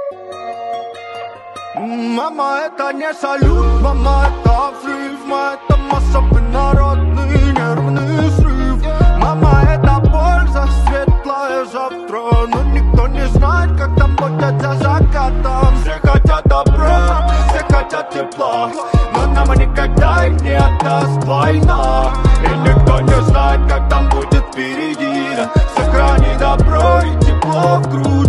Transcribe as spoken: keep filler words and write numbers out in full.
Мама, это не салют, мама, это взрыв, мама, это массовый народный нервный срыв. Мама, это боль за светлое завтра, но никто не знает, как там будет за закатом. Все хотят добра, все хотят тепла, но нам никогда их не отдаст война. И никто не знает, как там будет впереди. Сохрани добро и тепло в груди.